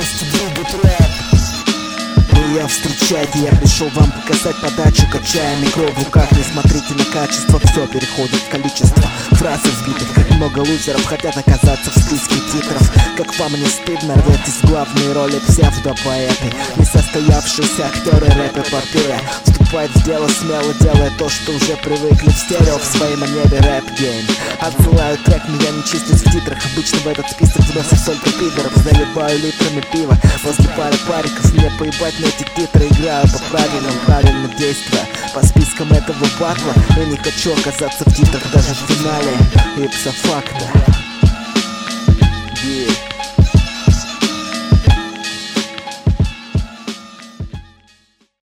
гости двигают рэп. Меня встречайте, я пришел вам показать подачу, качая микро в руках. Не смотрите на качество, все переходит в количество фраз избитых. Как много лузеров хотят оказаться в списке титров. Как вам не стыдно, рветесь в главные роли псевдопоэты, несостоявшиеся актеры рэп-эпопея. Вступает в дело смело, делая то, что уже привыкли в стерео в своей манере рэп-гейм. Отсылаю трек, но я не числюсь в титрах. Обычно в этот список вносят только пидоров. Заливаю литрами пива возле пары париков. Мне поебать на эти титры, играю по правильно действуя по спискам этого батла. Я не хочу оказаться в титрах даже в финале ипсофакта. Yeah.